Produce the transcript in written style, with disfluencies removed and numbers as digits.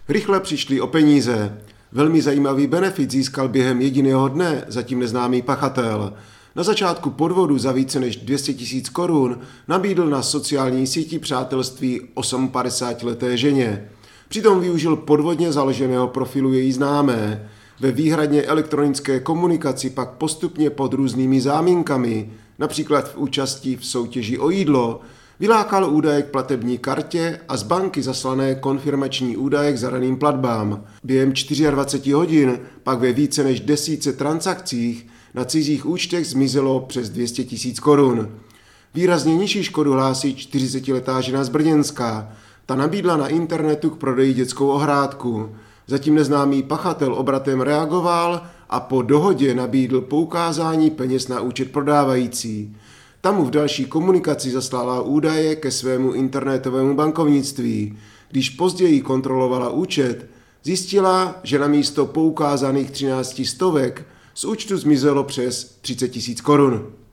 Rychle přišli o peníze. Velmi zajímavý benefit získal během jediného dne zatím neznámý pachatel. Na začátku podvodu za více než 200 000 korun nabídl na sociální síti přátelství 58leté ženě. Přitom využil podvodně založeného profilu její známé. Ve výhradně elektronické komunikaci pak postupně pod různými záminkami, například v účasti v soutěži o jídlo, vylákal údaje k platební kartě a z banky zaslané konfirmační údaje k zadaným platbám. Během 24 hodin pak ve více než 10 transakcích na cizích účtech zmizelo přes 200 000 korun. Výrazně nižší škodu hlásí 40letá žena z Brněnska. Ta nabídla na internetu k prodeji dětskou ohrádku. Zatím neznámý pachatel obratem reagoval a po dohodě nabídl poukázání peněz na účet prodávající. Ta mu v další komunikaci zaslala údaje ke svému internetovému bankovnictví. Když později kontrolovala účet, zjistila, že na místo poukázaných 13 stovek z účtu zmizelo přes 30 000 korun.